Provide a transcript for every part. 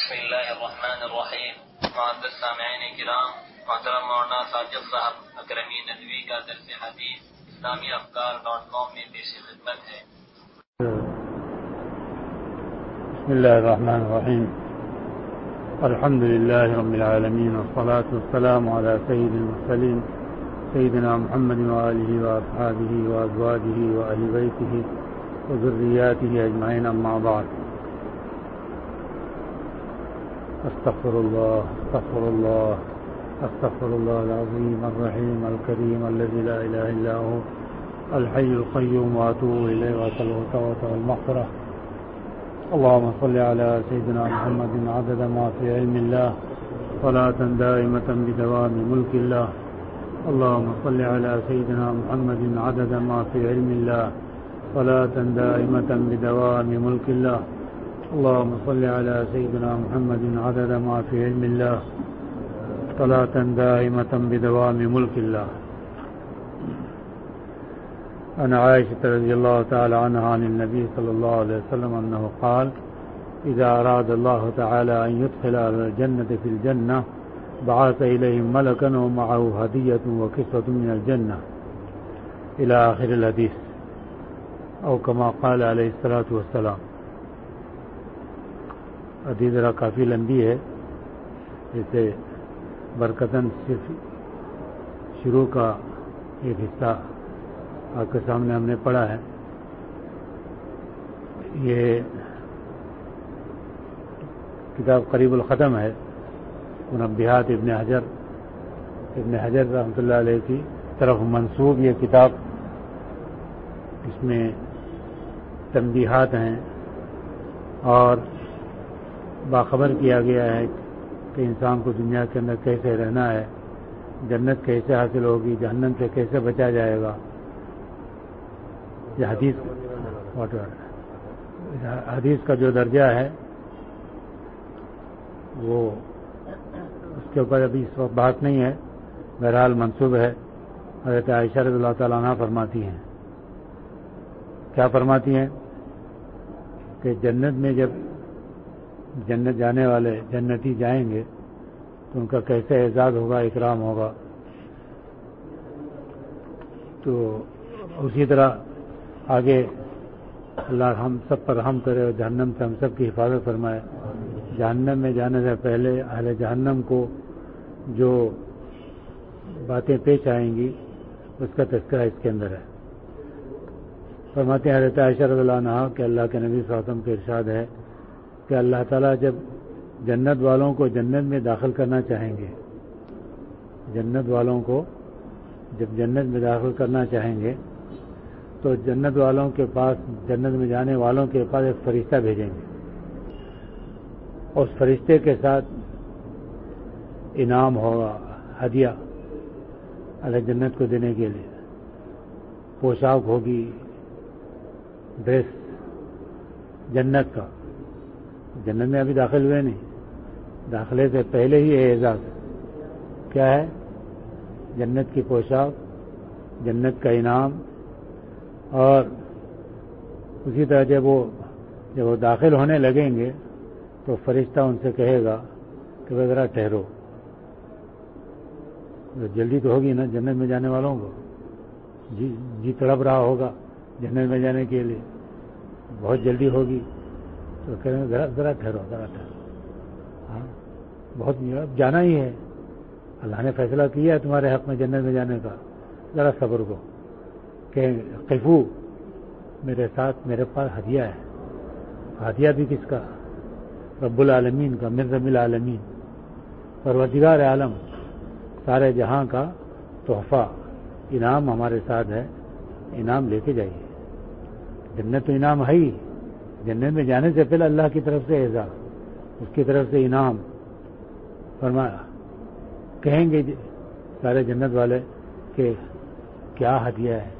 بسم اللہ الرحمن الرحیم. معزز سامعین کرام، محترم مولانا ساجد صاحب اکرمی ندوی کا درس حدیث اسلامیافکار.com میں پیش خدمت ہے. بسم اللہ الرحمن الرحیم. الحمد للہ رب العالمین والصلاة والسلام علی سید المرسلین سیدنا محمد وآلہ واصحابہ وازواجہ واہل بیتہ وذریاتہ اجمعین، اما بعد. استغفر الله العظيم الرحيم الكريم الذي لا إله إلا هو الحي القيوم وأتوب إليه وأسأل التوبة والمغفرة. اللهم صل على سيدنا محمد عدد ما في علم الله صلاة دائمة بدوام ملك الله. اللهم صل على سيدنا محمد عدد ما في علم الله صلاة دائمة بدوام ملك الله. اللهم صل على سيدنا محمد عدد ما في علم الله صلاة دائمة بدوام ملك الله. عن عائشة رضي الله تعالى عنها عن النبي صلى الله عليه وسلم أنه قال: إذا أراد الله تعالى أن يدخل أهل الجنة في الجنة بعث إليهم ملكا ومعه هدية وكسوة من الجنة إلى آخر الحديث، أو كما قال عليه الصلاة والسلام. حدیث ذرا کافی لمبی ہے، جسے برکتاً صرف شروع کا ایک حصہ آپ کے سامنے ہم نے پڑھا ہے. یہ کتاب قریب الختم ہے، منبہات ابن حجر رحمۃ اللہ علیہ کی طرف منسوب یہ کتاب. اس میں تنبیہات ہیں اور باخبر کیا گیا ہے کہ انسان کو دنیا کے اندر کیسے رہنا ہے، جنت کیسے حاصل ہوگی، جہنم سے کیسے بچا جائے گا. یہ حدیث کا جو درجہ ہے وہ اس کے اوپر ابھی اس وقت بات نہیں ہے، بہرحال منسوب ہے. حضرت عائشہ رضی اللہ تعالیٰ عنہ فرماتی ہیں، کیا فرماتی ہیں کہ جنت میں جب جنت جانے والے جنتی جائیں گے تو ان کا کیسے اعزاز ہوگا، اکرام ہوگا. تو اسی طرح آگے اللہ ہم سب پر رحم کرے اور جہنم سے ہم سب کی حفاظت فرمائے. جہنم میں جانے سے پہلے اہل جہنم کو جو باتیں پیش آئیں گی اس کا تذکرہ اس کے اندر ہے. فرماتے ہیں حضرت عائشہ رضی اللہ عنہا کہ اللہ کے نبی صلی اللہ علیہ وسلم کے ارشاد ہے کہ اللہ تعالیٰ جب جنت والوں کو جنت میں داخل کرنا چاہیں گے، جنت والوں کو جب جنت میں داخل کرنا چاہیں گے تو جنت والوں کے پاس، جنت میں جانے والوں کے پاس ایک فرشتہ بھیجیں گے. اس فرشتے کے ساتھ انعام ہوگا، ہدیہ اہل جنت کو دینے کے لیے. پوشاک ہوگی، ڈریس جنت کا. جنت میں ابھی داخل ہوئے نہیں، داخلے سے پہلے ہی اعزاز کیا ہے؟ جنت کی پوشاک، جنت کا انعام. اور اسی طرح جب وہ داخل ہونے لگیں گے تو فرشتہ ان سے کہے گا کہ وہ ذرا ٹھہرو. جلدی تو ہوگی نا جنت میں جانے والوں کو، جی تڑپ رہا ہوگا جنت میں جانے کے لیے، بہت جلدی ہوگی. تو کہہ رہے ہیں ذرا ٹھہرو. ہاں، بہت جانا ہی ہے، اللہ نے فیصلہ کیا ہے تمہارے حق میں جنت میں جانے کا، ذرا صبر کو. کہ قفو، میرے ساتھ میرے پاس ہدیہ ہے. ہدیہ بھی کس کا؟ رب العالمین کا، من رب العالمین، پروردگار عالم، سارے جہاں کا تحفہ، انعام ہمارے ساتھ ہے، انعام لے کے جائیے. جنت تو انعام ہے ہی، جنت میں جانے سے پہلے اللہ کی طرف سے اعزاز، اس کی طرف سے انعام. فرمایا کہیں گے سارے جنت والے کہ کیا ہدیہ ہے.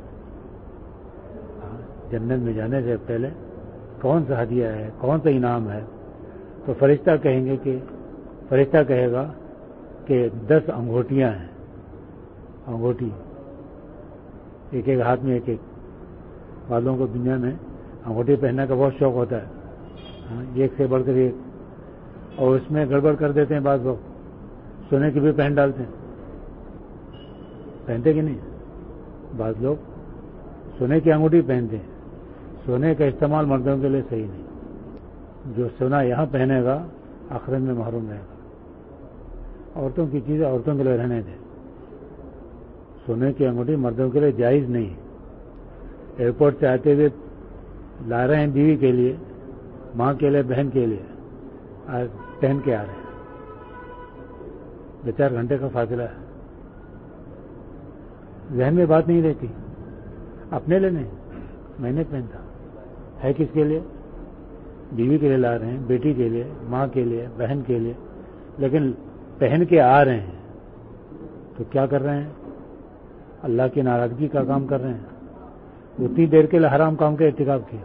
جنت میں جانے سے پہلے کون سا ہدیہ ہے، کون سا انعام ہے؟ تو فرشتہ کہیں گے کہ فرشتہ کہے گا کہ 10 انگوٹیاں ہیں. انگوٹی ایک ایک ہاتھ میں، ایک ایک. والوں کو دنیا میں انگوٹھی پہننے کا بہت شوق ہوتا ہے، ایک سے بڑھ کر ایک. اور اس میں گڑبڑ کر دیتے ہیں بعض لوگ، سونے کی بھی پہن ڈالتے ہیں، پہنتے کہ نہیں؟ بعض لوگ سونے کی انگوٹھی پہنتے ہیں، سونے کا استعمال مردوں کے لیے صحیح نہیں، جو سونا یہاں پہنے گا آخرت میں محروم رہے گا۔ عورتوں کی چیزیں عورتوں کے لیے رہنے دیں، سونے کی انگوٹھی مردوں کے لیے جائز نہیں۔ ایئرپورٹ سے آتے ہوئے لا رہے ہیں بیوی کے لیے، ماں کے لیے، بہن کے لیے، پہن کے آ رہے ہیں، 2-4 گھنٹے کا فاصلہ ہے، ذہن میں بات نہیں رہتی، اپنے لیے نہیں، میں نے پہنتا ہے، کس کے لیے؟ بیوی کے لیے لا رہے ہیں، بیٹی کے لیے، ماں کے لیے، بہن کے لیے، لیکن پہن کے آ رہے ہیں تو کیا کر رہے ہیں؟ اللہ کی ناراضگی کا کام کر رہے ہیں، اتنی دیر کے لیے حرام کام کا ارتکاب کیا۔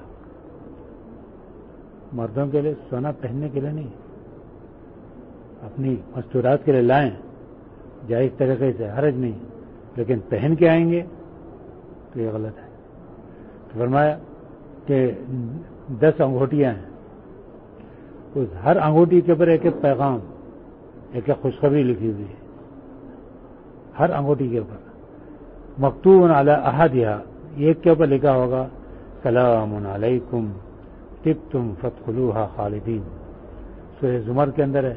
مردوں کے لیے سونا پہننے کے لیے نہیں، اپنی مستورات کے لیے لائیں جائز طریقے سے، حرج نہیں، لیکن پہن کے آئیں گے تو یہ غلط ہے۔ تو فرمایا کہ 10 انگوٹیاں ہیں، اس ہر انگوٹی کے اوپر ایک ایک پیغام، ایک ایک خوشخبری لکھی ہوئی ہے، ہر انگوٹی کے اوپر مکتوب علی احدھا، ایک کے اوپر لکھا ہوگا سلام علیکم طبتم فادخلوها خالدین۔ سورہ زمر کے اندر ہے،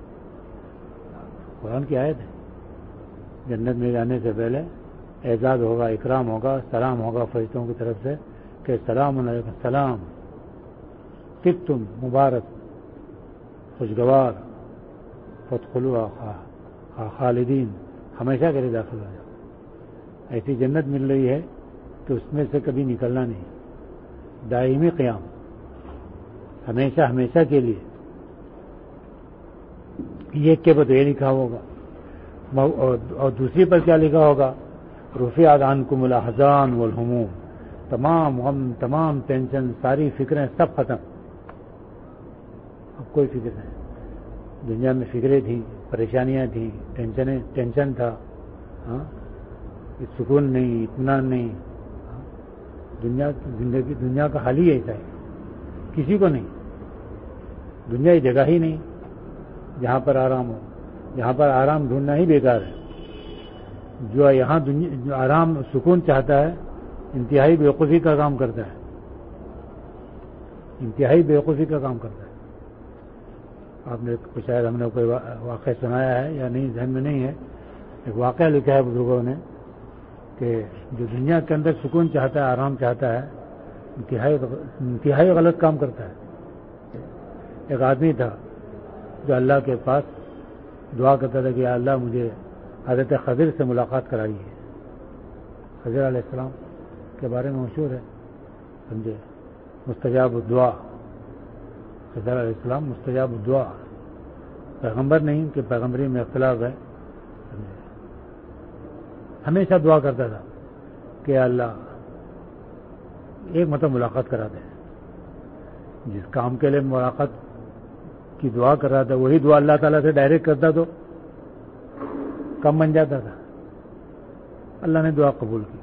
قرآن کی آیت ہے۔ جنت میں جانے سے پہلے اعزاز ہوگا، اکرام ہوگا، سلام ہوگا فرشتوں کی طرف سے کہ سلام علیکم، سلام طبتم، مبارک، خوشگوار، فادخلوها خالدین، ہمیشہ کے لیے داخل ہو جاؤ۔ ایسی جنت مل رہی ہے کہ اس میں سے کبھی نکلنا نہیں، دائمی قیام، ہمیشہ ہمیشہ کے لیے۔ ایک کے بعد یہ لکھا ہوگا، اور دوسری پر کیا لکھا ہوگا؟ رفعت عنکم الاحزان والہموم، تمام غم، تمام ٹینشن، ساری فکریں سب ختم، اب کوئی فکر نہیں۔ دنیا میں فکریں تھیں، پریشانیاں تھیں، ٹینشن تھا، ہاں، سکون نہیں، اطمینان نہیں، دنیا کا حال ہی ایسا ہے، کسی کو نہیں، دنیا کی جگہ ہی نہیں جہاں پر آرام ہو، جہاں پر آرام ڈھونڈنا ہی بیکار ہے۔ جو یہاں جو آرام سکون چاہتا ہے انتہائی بیوقوفی کا کام کرتا ہے، انتہائی بیوقوفی کا کام کرتا ہے۔ آپ نے شاید ہم نے کوئی واقعہ سنایا ہے یا نہیں، ذہن میں نہیں ہے، ایک واقعہ لکھا ہے بزرگوں نے کہ جو دنیا کے اندر سکون چاہتا ہے، آرام چاہتا ہے، انتہائی غلط کام کرتا ہے۔ ایک آدمی تھا جو اللہ کے پاس دعا کرتا تھا کہ یا اللہ مجھے حضرت خضر سے ملاقات کرائی ہے۔ خضر علیہ السلام کے بارے میں مشہور ہے، سمجھے، مستجاب الدعا، خضر علیہ السلام مستجاب الدعا، پیغمبر نہیں کہ پیغمبری میں اختلاف ہے، ہمیشہ دعا کرتا تھا کہ اللہ ایک مرتبہ ملاقات کرا دے۔ جس کام کے لیے ملاقات کی دعا کر رہا تھا وہی دعا اللہ تعالیٰ سے ڈائریکٹ کرتا تو کم بن جاتا تھا۔ اللہ نے دعا قبول کی،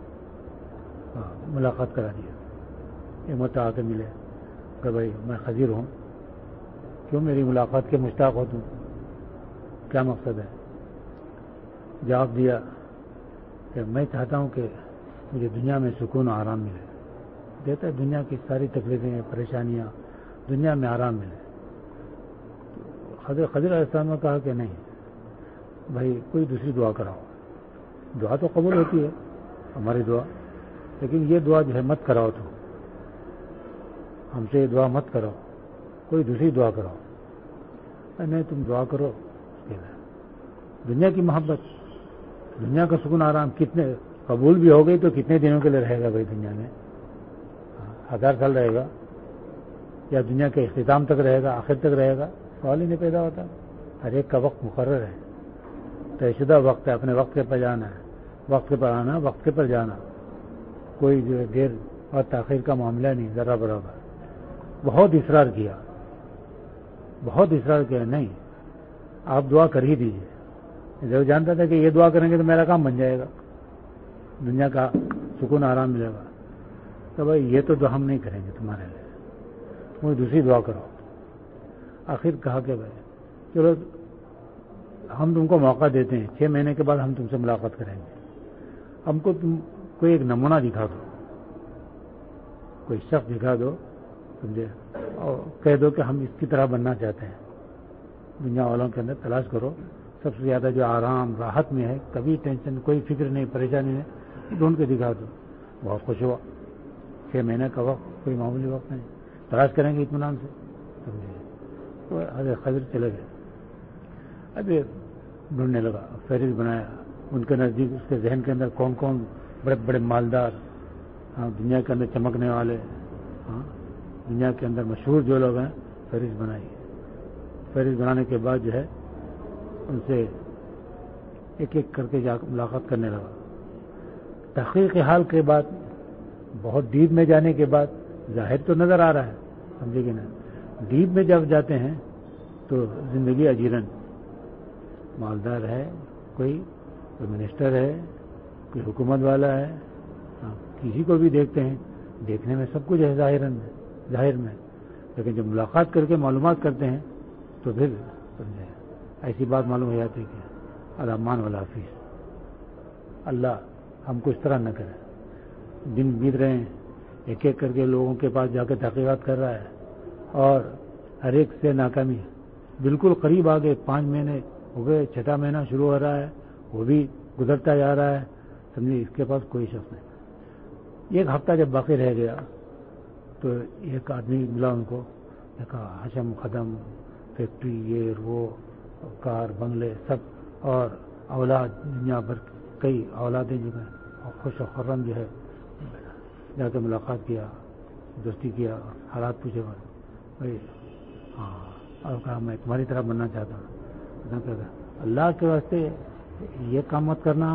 ملاقات کرا دیا، ایک مرتبہ آ کے ملے کہ بھائی میں خضر ہوں، کیوں میری ملاقات کے مشتاق ہو تم، کیا مقصد ہے؟ جواب دیا کہ میں چاہتا ہوں کہ مجھے دنیا میں سکون و آرام ملے، دیتا ہے دنیا کی ساری تکلیفیں، پریشانیاں، دنیا میں آرام ملے۔ خضر علیہ السلام نے کہا کہ نہیں بھائی، کوئی دوسری دعا کراؤ، دعا تو قبول ہوتی ہے ہماری دعا، لیکن یہ دعا جو ہے مت کراؤ، تو ہم سے یہ دعا مت کراؤ، کوئی دوسری دعا کراؤ۔ نہیں، تم دعا کرو، دنیا کی محبت، دنیا کا سکون آرام کتنے قبول بھی ہو گئی تو کتنے دنوں کے لیے رہے گا بھائی؟ دنیا میں 1000 سال رہے گا یا دنیا کے اختتام تک رہے گا، آخر تک رہے گا؟ سوال ہی نہیں پیدا ہوتا۔ ہر ایک کا وقت مقرر ہے، طے شدہ وقت ہے، اپنے وقت کے پر جانا ہے، وقت کے پر آنا، وقت کے پر جانا، کوئی جو دیر اور تاخیر کا معاملہ نہیں، ذرا برابر۔ بہت اصرار کیا، نہیں آپ دعا کر ہی دیجیے، جو جانتا تھا کہ یہ دعا کریں گے تو میرا کام بن جائے گا، دنیا کا سکون آرام ملے گا، تو بھائی یہ تو دعا ہم نہیں کریں گے تمہارے لیے، کوئی دوسری دعا کرو۔ آخر کہا کہ بھائی چلو ہم تم کو موقع دیتے ہیں، 6 مہینے کے بعد ہم تم سے ملاقات کریں گے، ہم کو تم کوئی ایک نمونہ دکھا دو، کوئی شخص دکھا دو، سمجھے، اور کہہ دو کہ ہم اس کی طرح بننا چاہتے ہیں۔ دنیا والوں کے اندر تلاش کرو سب سے زیادہ جو آرام راحت میں ہے، کبھی ٹینشن کوئی فکر نہیں پریشانی نہیں، ڈھونڈ کے دکھا دو۔ بہت خوش ہوا، 6 مہینے کا وقت کوئی معمولی وقت نہیں، تلاش کریں گے اطمینان سے، سمجھے۔ تو حضرت خضر چلے گئے، ابھی ڈھونڈنے لگا، فہرست بنایا ان کے نزدیک، اس کے ذہن کے اندر کون کون بڑے بڑے مالدار، دنیا کے اندر چمکنے والے، دنیا کے اندر مشہور جو لوگ ہیں، فہرست بنائی۔ فہرست بنانے کے بعد جو ہے ان سے ایک ایک کر کے جا ملاقات کرنے لگا۔ تحقیق حال کے بعد، بہت ڈیپ میں جانے کے بعد، ظاہر تو نظر آ رہا ہے، سمجھے کہ نا، ڈیپ میں جب جاتے ہیں تو زندگی اجیرن، مالدار ہے، کوئی منسٹر ہے، کوئی حکومت والا ہے، کسی کو بھی دیکھتے ہیں، دیکھنے میں سب کچھ ہے ظاہر میں، لیکن جب ملاقات کر کے معلومات کرتے ہیں تو پھر سمجھے ایسی بات معلوم ہو جاتی ہے کہ الامان والا حافظ، اللہ ہم کو اس طرح نہ کرے۔ دن بیت رہے ہیں، ایک ایک کر کے لوگوں کے پاس جا کے تحقیقات کر رہا ہے، اور ہر ایک سے ناکامی، بالکل قریب آ گئے، 5 مہینے ہو گئے، 6واں مہینہ شروع ہو رہا ہے، وہ بھی گزرتا جا رہا ہے، سمجھے، اس کے پاس کوئی شخص نہیں۔ 1 ہفتہ جب باقی رہ گیا تو ایک آدمی ملا ان کو، کہا حشم خدم، فیکٹری، یہ وہ، کار بنگلے سب، اور اولاد دنیا بھر کئی اولادیں جو ہیں، اور خوش و خرم جو ہے، جا کے ملاقات کیا، دوستی کیا، حالات پوچھے بھائی، اور کہا میں تمہاری طرح بننا چاہتا ہوں۔ اللہ کے واسطے یہ کام مت کرنا،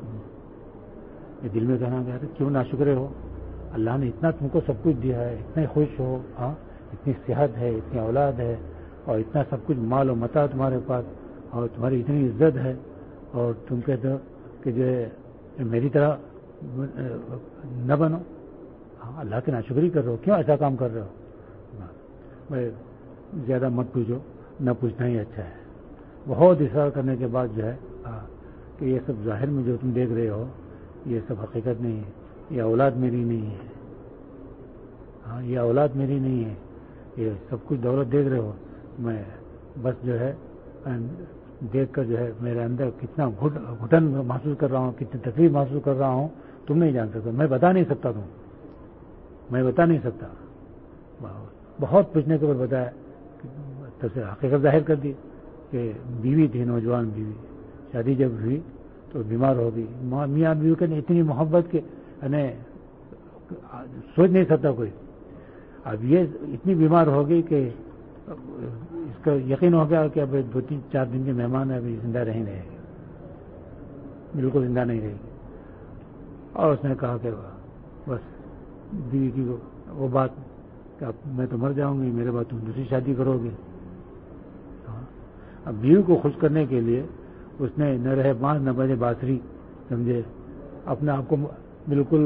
یہ دل میں کہنا کہ کیوں ناشکرے ہو، اللہ نے اتنا تم کو سب کچھ دیا ہے، اتنے خوش ہو، اتنی صحت ہے، اتنی اولاد ہے، اور اتنا سب کچھ مال و متاع تمہارے پاس، اور تمہاری اتنی عزت ہے، اور تم کہتے ہو کہ جو ہے میری طرح نہ بنو، اللہ کی ناشکری کر رہے ہو، کیوں ایسا کام کر رہے ہو؟ بھائی زیادہ مت پوچھو، نہ پوچھنا ہی اچھا ہے۔ بہت اصرار کرنے کے بعد جو ہے کہ یہ سب ظاہر میں جو تم دیکھ رہے ہو یہ سب حقیقت نہیں ہے، یہ اولاد میری نہیں ہے، یہ اولاد میری نہیں ہے، یہ سب کچھ دولت دیکھ رہے ہو، میں بس جو ہے دیکھ کر جو ہے میرے اندر کتنا گھٹن محسوس کر رہا ہوں، کتنی تکلیف محسوس کر رہا ہوں، تم نہیں جان سکتے، میں بتا نہیں سکتا، میں بتا نہیں سکتا۔ بہت پوچھنے کے بعد بتایا، تب سے حقیقت ظاہر کر دی کہ بیوی تھی، نوجوان بیوی، شادی جب ہوئی تو بیمار ہو گئی، میاں بیوی کے اتنی محبت کہ سوچ نہیں سکتا کوئی۔ اب یہ اتنی بیمار ہو گئی کہ اس کا یقین ہو گیا کہ اب 2-4 دن کے مہمان ہیں، ابھی زندہ نہیں رہے گی، بالکل زندہ نہیں رہے گی۔ اور اس نے کہا کہ بس بیوی کی وہ بات کہ اب میں تو مر جاؤں گی، میرے بعد تم دوسری شادی کرو گے۔ اب بیوی کو خوش کرنے کے لیے اس نے نہ رہے بانس نہ بجے بانسری، سمجھے، اپنے آپ کو بالکل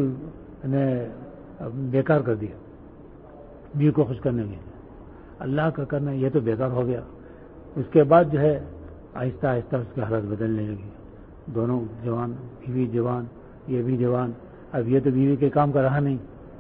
بیکار کر دیا بیوی کو خوش کرنے کے لیے۔ اللہ کا کرنا یہ تو بیکار ہو گیا۔ اس کے بعد جو ہے آہستہ آہستہ اس کی حالت بدلنے لگی، دونوں جوان، بیوی جوان، یہ بھی جوان۔ اب یہ تو بیوی کے کام کا رہا نہیں،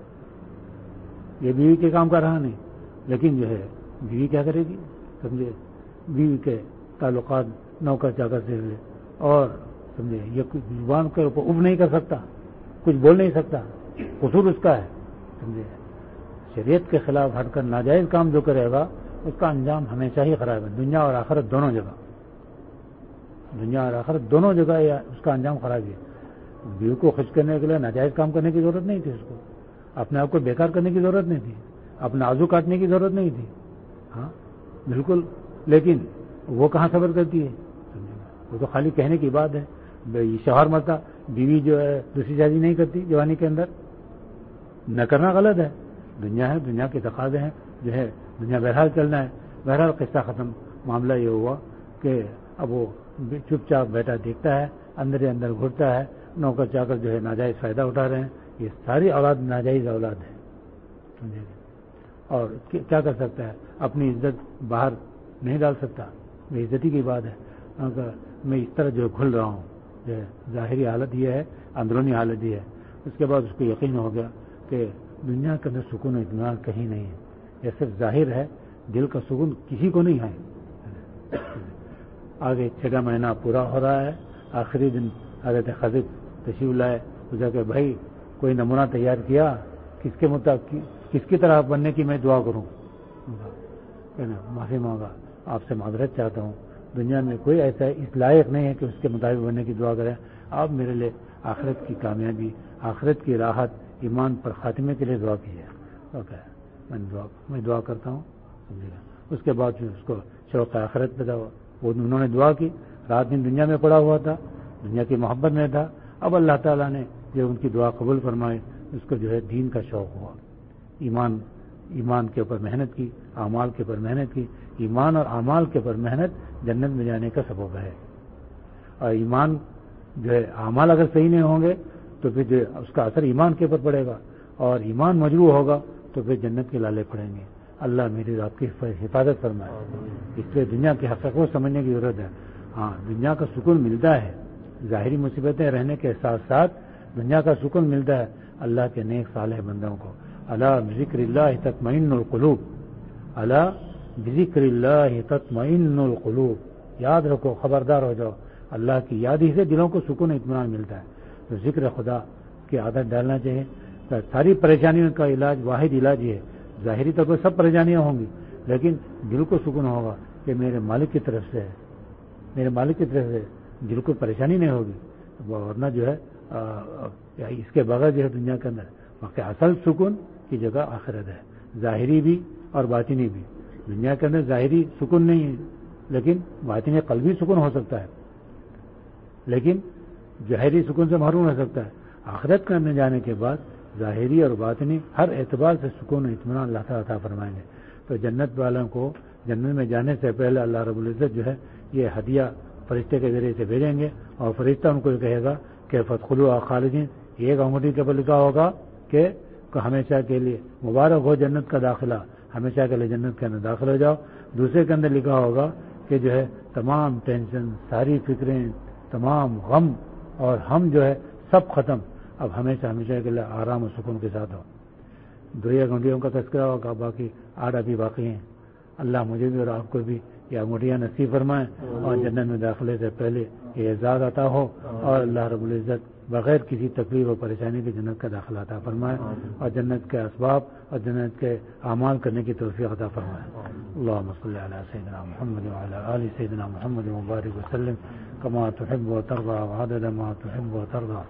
یہ بیوی کے کام کا رہا نہیں، لیکن جو ہے بیوی کیا کرے گی، سمجھے، بیوی کے تعلقات نوکر چاکر سے ہوئے، اور سمجھے یہ زبان کے اوپر اف نہیں کر سکتا، کچھ بول نہیں سکتا، قصور اس کا ہے، سمجھے۔ شریعت کے خلاف ہٹ کر ناجائز کام جو کرے گا اس کا انجام ہمیشہ ہی خراب ہے، دنیا اور آخرت دونوں جگہ، دنیا اور آخرت دونوں جگہ اس کا انجام خراب ہے۔ بیوی کو خوش کرنے کے لیے ناجائز کام کرنے کی ضرورت نہیں تھی، اس کو اپنے آپ کو بیکار کرنے کی ضرورت نہیں تھی، اپنا آزو کاٹنے کی ضرورت نہیں تھی، ہاں بالکل۔ لیکن وہ کہاں صبر کرتی ہے، وہ تو خالی کہنے کی بات ہے۔ شوہر مرتا، بیوی جو ہے دوسری شادی نہیں کرتی جوانی کے اندر، نہ کرنا غلط ہے، دنیا ہے، دنیا کے تقاضے ہیں، جو ہے دنیا بہرحال چلنا ہے۔ بہرحال قصہ ختم، معاملہ یہ ہوا کہ اب وہ چپ چاپ بیٹا دیکھتا ہے، اندر ہی اندر گھٹتا ہے، نوکر چاکر جو ہے ناجائز فائدہ اٹھا رہے ہیں، یہ ساری اولاد ناجائز اولاد ہے، اور کیا کر سکتا ہے، اپنی عزت باہر نہیں ڈال سکتا، بے عزتی کی بات ہے. میں اس طرح جو گھل رہا ہوں، جو ظاہری حالت یہ ہے، اندرونی حالت یہ ہے. اس کے بعد اس کو یقین ہو گیا کہ دنیا کے اندر سکون و اطمینان کہیں نہیں ہے، یہ صرف ظاہر ہے، دل کا سکون کسی کو نہیں ہے. آگے 6واں مہینہ پورا ہو رہا ہے. آخری دن حضرت خضر تشریف لائے. پوچھا کہ بھائی کوئی نمونہ تیار کیا، کس کے مطابق کس کی طرح بننے کی میں دعا کروں؟ معافی مانگا، آپ سے معذرت چاہتا ہوں، دنیا میں کوئی ایسا اس لائق نہیں ہے کہ اس کے مطابق بننے کی دعا کرے. آپ میرے لیے آخرت کی کامیابی، آخرت کی راحت، ایمان پر خاتمے کے لیے دعا کیجیے. میں دعا کرتا ہوں. اس کے بعد اس کو شوق آخرت پیدا ہوا. وہ انہوں نے دعا کی، رات دن دنیا میں پڑا ہوا تھا، دنیا کی محبت میں تھا. اب اللہ تعالیٰ نے جو ان کی دعا قبول فرمائی، اس کو جو ہے دین کا شوق ہوا. ایمان کے اوپر محنت کی، اعمال کے اوپر محنت کی. ایمان اور اعمال کے اوپر محنت جنت میں جانے کا سبب ہے. اور ایمان جو ہے، اعمال اگر صحیح نہیں ہوں گے تو پھر جو اس کا اثر ایمان کے اوپر پڑے گا، اور ایمان مجروح ہوگا تو پھر جنت کے لالے پڑیں گے. اللہ میری آپ کی حفاظت فرمائے. اس لیے دنیا کی حقیقت کو سمجھنے کی ضرورت ہے. ہاں، دنیا کا سکون ملتا ہے، ظاہری مصیبتیں رہنے کے ساتھ ساتھ دنیا کا سکون ملتا ہے اللہ کے نیک صالح بندوں کو. الا بذکر اللہ تطمئن القلوب، الا بذکر اللہ تطمئن القلوب. یاد رکھو، خبردار ہو جاؤ، اللہ کی یاد ہی سے دلوں کو سکون اطمینان ملتا ہے. تو ذکر خدا کی عادت ڈالنا چاہیے. ساری پریشانیوں کا علاج، واحد علاج یہ ہے. ظاہری طور پر سب پریشانیاں ہوں گی، لیکن دل کو سکون ہوگا کہ میرے مالک کی طرف سے ہے، میرے مالک کی طرف سے دل کو پریشانی نہیں ہوگی. ورنہ جو ہے اس کے بغیر جو ہے دنیا کے اندر واقعی اصل سکون کی جگہ آخرت ہے، ظاہری بھی اور باطنی بھی. دنیا کے اندر ظاہری سکون نہیں ہے، لیکن باطنی قلبی سکون ہو سکتا ہے، لیکن ظاہری سکون سے محروم ہو سکتا ہے. آخرت کے اندر جانے کے بعد ظاہری اور باطنی ہر اعتبار سے سکون و اطمینان اللہ تعالیٰ عطا فرمائیں گے. تو جنت والوں کو جنت میں جانے سے پہلے اللہ رب العزت جو ہے یہ ہدیہ فرشتے کے ذریعے سے بھیجیں گے، اور فرشتہ ان کو یہ کہے گا کہ فادخلوها خالدین. ایک انگوٹھی کے اوپر لکھا ہوگا کہ ہمیشہ کے لیے مبارک ہو جنت کا داخلہ، ہمیشہ کے لیے جنت کے اندر داخل ہو جاؤ. دوسرے کے اندر لکھا ہوگا کہ جو ہے تمام ٹینشن، ساری فکریں، تمام غم اور ہم جو ہے سب ختم، اب ہمیشہ کے لیے آرام و سکون کے ساتھ ہو. 2 انگوٹھیوں کا تذکرہ ہوگا، باقی 8 ابھی باقی ہیں. اللہ مجھے بھی اور آپ کو بھی یہ انگوٹھیاں نصیب فرمائیں، اور جنت میں داخلے سے پہلے یہ اعزاز عطا ہو، اور اللہ رب العزت بغیر کسی تکلیف اور پریشانی کے جنت کا داخلہ عطا فرمائے، اور جنت کے اسباب اور جنت کے اعمال کرنے کی توفیق عطا فرمائے. اللهم صل على سيدنا محمد وعلى آل سيدنا محمد وبارك وسلم كما تحب وترضى وعدد ما تحب وترضى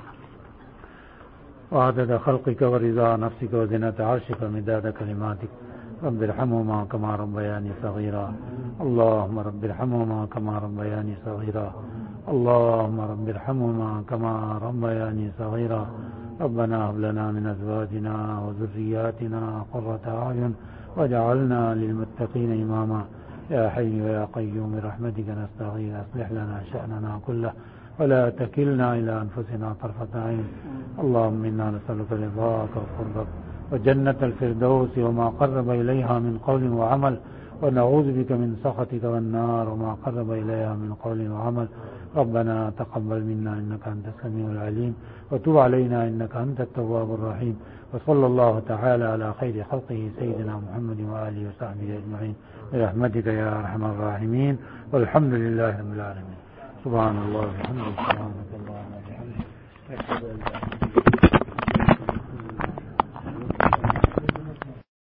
وعدد خلقك ورضا نفسك وزنة عرشك ومداد كلماتك. رب ارحمهما كما ربياني صغيرا. اللهم رب ارحمهما كما ربياني صغيرا. اللهم رب ارحمهما كما ربياني صغيرا. ربنا هب لنا من ازواجنا وذرياتنا قرة اعين واجعلنا للمتقين اماما. يا حي يا قيوم برحمتك نستغيث اصلح لنا شأننا كله ولا تكلنا إلى أنفسنا طرفة عين. اللهم إنا نسألك رضاك وقربك وجنة الفردوس وما قرب إليها من قول وعمل، ونعوذ بك من سخطك والنار وما قرب إليها من قول وعمل. ربنا تقبل منا إنك أنت السميع العليم وتب علينا إنك أنت التواب الرحيم. وصلى الله تعالى على خير خلقه سيدنا محمد وآله وصحبه أجمعين برحمتك يا أرحم الراحمين والحمد لله رب العالمين. سبحان الله وبحمده سبحانك اللهم